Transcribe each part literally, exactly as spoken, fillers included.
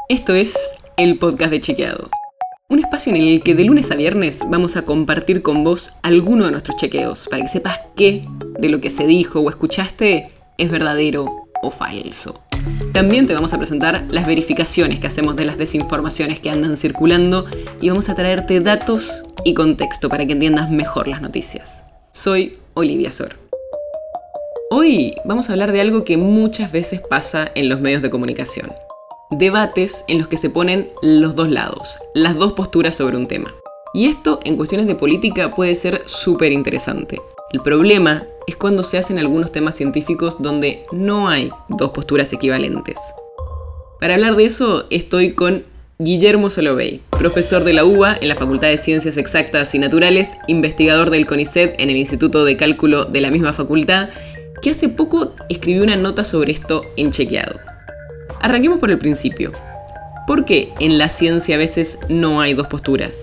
Esto es el podcast de Chequeado. Un espacio en el que de lunes a viernes vamos a compartir con vos alguno de nuestros chequeos para que sepas qué de lo que se dijo o escuchaste es verdadero o falso. También te vamos a presentar las verificaciones que hacemos de las desinformaciones que andan circulando y vamos a traerte datos y contexto para que entiendas mejor las noticias. Soy Olivia Sor. Hoy vamos a hablar de algo que muchas veces pasa en los medios de comunicación. Debates en los que se ponen los dos lados, las dos posturas sobre un tema. Y esto en cuestiones de política puede ser súper interesante. El problema es cuando se hacen algunos temas científicos donde no hay dos posturas equivalentes. Para hablar de eso estoy con Guillermo Solovey, profesor de la U B A en la Facultad de Ciencias Exactas y Naturales, investigador del CONICET en el Instituto de Cálculo de la misma facultad, que hace poco escribió una nota sobre esto en Chequeado. Arranquemos por el principio. ¿Por qué en la ciencia a veces no hay dos posturas?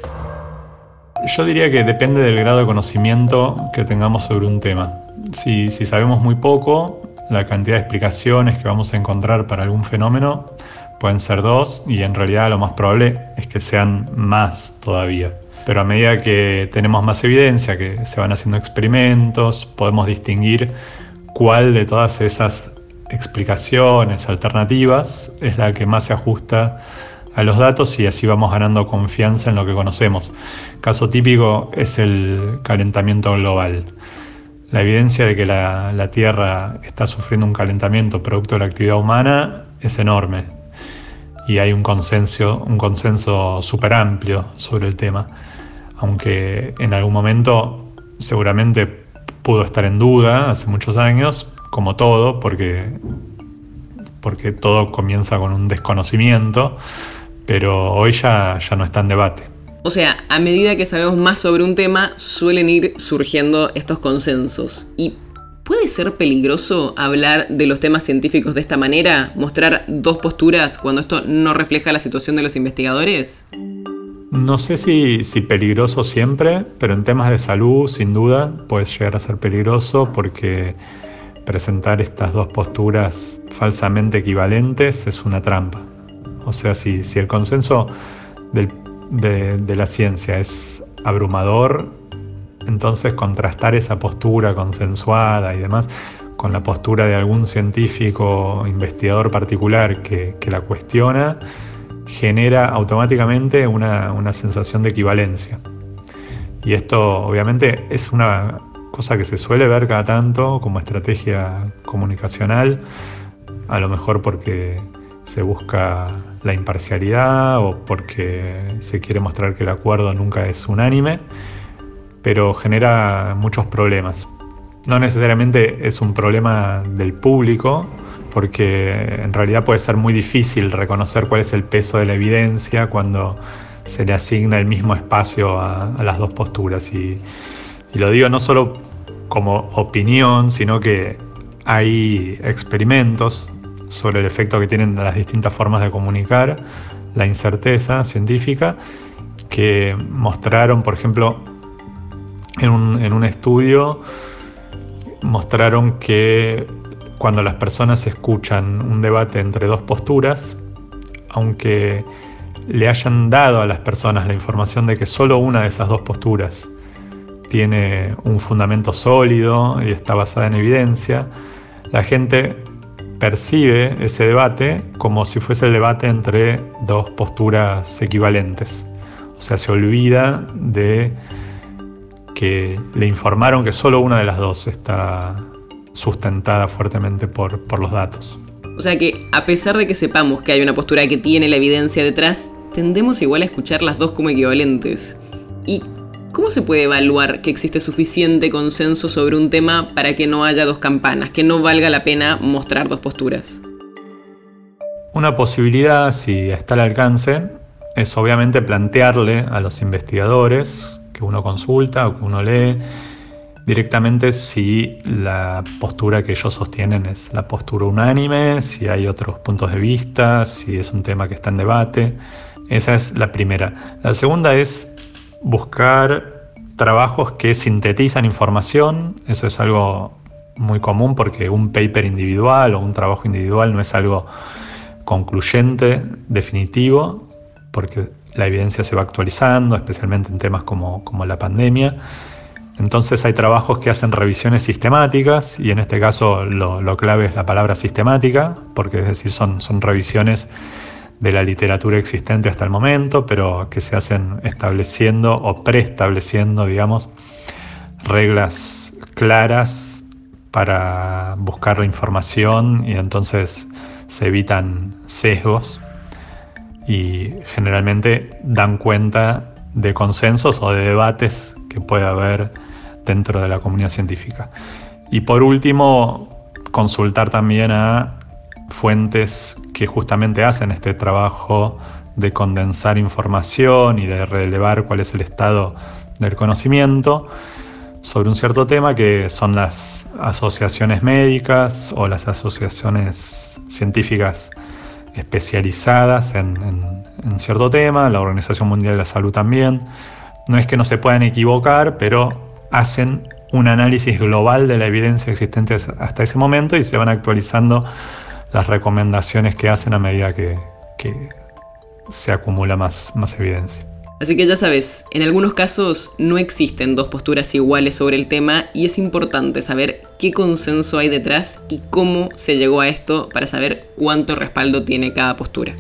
Yo diría que depende del grado de conocimiento que tengamos sobre un tema. Si, si sabemos muy poco, la cantidad de explicaciones que vamos a encontrar para algún fenómeno pueden ser dos, y en realidad lo más probable es que sean más todavía. Pero a medida que tenemos más evidencia, que se van haciendo experimentos, podemos distinguir cuál de todas esas explicaciones alternativas es la que más se ajusta a los datos, y así vamos ganando confianza en lo que conocemos. Caso típico es el calentamiento global. La evidencia de que la, la Tierra está sufriendo un calentamiento producto de la actividad humana es enorme, y hay un consenso, un consenso súper amplio sobre el tema, aunque en algún momento seguramente pudo estar en duda hace muchos años, como todo, porque, porque todo comienza con un desconocimiento, pero hoy ya, ya no está en debate. O sea, a medida que sabemos más sobre un tema, suelen ir surgiendo estos consensos. ¿Y puede ser peligroso hablar de los temas científicos de esta manera? ¿Mostrar dos posturas cuando esto no refleja la situación de los investigadores? No sé si, si peligroso siempre, pero en temas de salud, sin duda, puede llegar a ser peligroso, porque presentar estas dos posturas falsamente equivalentes es una trampa. O sea, si, si el consenso del, de, de la ciencia es abrumador, entonces contrastar esa postura consensuada y demás con la postura de algún científico investigador particular que, que la cuestiona, genera automáticamente una, una sensación de equivalencia. Y esto obviamente es una cosa que se suele ver cada tanto como estrategia comunicacional, a lo mejor porque se busca la imparcialidad o porque se quiere mostrar que el acuerdo nunca es unánime, pero genera muchos problemas. No necesariamente es un problema del público, porque en realidad puede ser muy difícil reconocer cuál es el peso de la evidencia cuando se le asigna el mismo espacio a, a las dos posturas. Y, y lo digo no solo como opinión, sino que hay experimentos sobre el efecto que tienen las distintas formas de comunicar la incerteza científica, que mostraron, por ejemplo, en un, en un estudio, mostraron que cuando las personas escuchan un debate entre dos posturas, aunque le hayan dado a las personas la información de que solo una de esas dos posturas tiene un fundamento sólido y está basada en evidencia, la gente percibe ese debate como si fuese el debate entre dos posturas equivalentes. O sea, se olvida de que le informaron que solo una de las dos está sustentada fuertemente por, por los datos. O sea que, a pesar de que sepamos que hay una postura que tiene la evidencia detrás, tendemos igual a escuchar las dos como equivalentes. ¿Y cómo se puede evaluar que existe suficiente consenso sobre un tema para que no haya dos campanas, que no valga la pena mostrar dos posturas? Una posibilidad, si está al alcance, es obviamente plantearle a los investigadores que uno consulta o que uno lee directamente si la postura que ellos sostienen es la postura unánime, si hay otros puntos de vista, si es un tema que está en debate. Esa es la primera. La segunda es buscar trabajos que sintetizan información. Eso es algo muy común, porque un paper individual o un trabajo individual no es algo concluyente, definitivo, porque la evidencia se va actualizando, especialmente en temas como, como la pandemia. Entonces hay trabajos que hacen revisiones sistemáticas, y en este caso lo, lo clave es la palabra sistemática, porque es decir, son, son revisiones de la literatura existente hasta el momento, pero que se hacen estableciendo o preestableciendo, digamos, reglas claras para buscar la información, y entonces se evitan sesgos y generalmente dan cuenta de consensos o de debates que puede haber dentro de la comunidad científica. Y por último, consultar también a fuentes que justamente hacen este trabajo de condensar información y de relevar cuál es el estado del conocimiento sobre un cierto tema, que son las asociaciones médicas o las asociaciones científicas especializadas en, en, en cierto tema, la Organización Mundial de la Salud también. No es que no se puedan equivocar, pero hacen un análisis global de la evidencia existente hasta ese momento y se van actualizando las recomendaciones que hacen a medida que, que se acumula más, más evidencia. Así que ya sabes, en algunos casos no existen dos posturas iguales sobre el tema, y es importante saber qué consenso hay detrás y cómo se llegó a esto para saber cuánto respaldo tiene cada postura.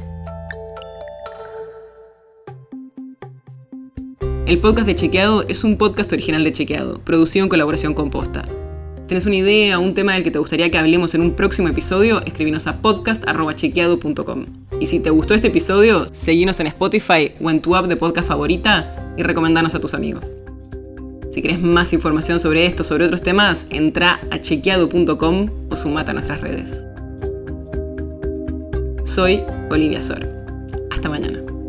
El podcast de Chequeado es un podcast original de Chequeado, producido en colaboración con Posta. Si tienes una idea o un tema del que te gustaría que hablemos en un próximo episodio, escríbenos a podcast arroba chequeado punto com. Y si te gustó este episodio, seguinos en Spotify o en tu app de podcast favorita y recomendanos a tus amigos. Si querés más información sobre esto o sobre otros temas, entra a chequeado punto com o sumate a nuestras redes. Soy Olivia Sor. Hasta mañana.